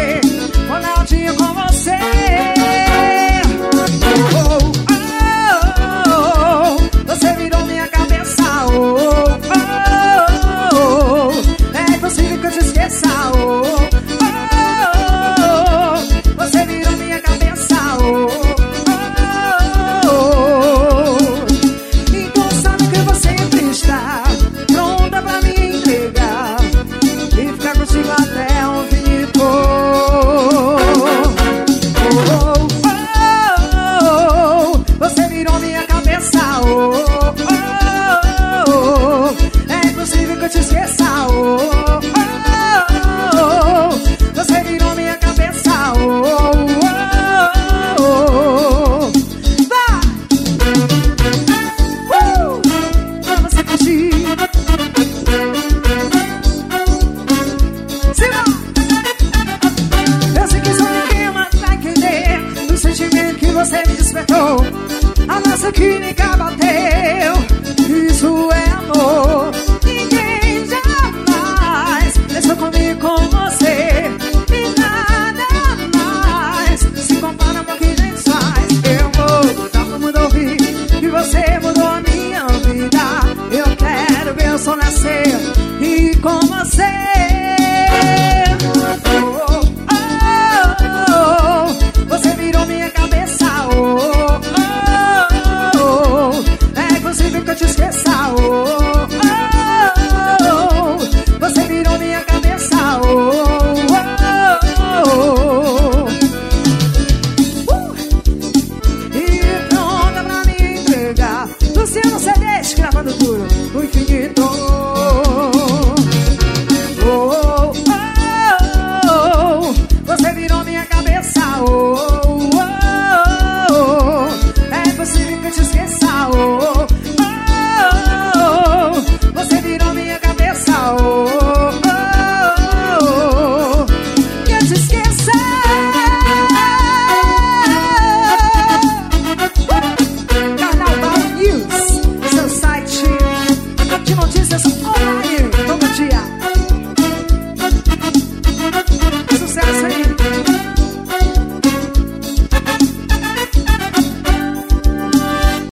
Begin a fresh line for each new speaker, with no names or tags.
esquecer quando eu tinha com você. Você virou minha cabeça. É impossível que eu te esqueça. Você virou minha cabeça. Então sabe que você sempre está pronta pra me entregar e ficar contigo até o infinito. Você virou minha cabeça. É impossível que eu te esqueça. Você virou minha cabeça. Vai! Pra você curtir. Eu sei que só ninguém mais vai entender o sentimento que você me despertou. A nossa química bateu.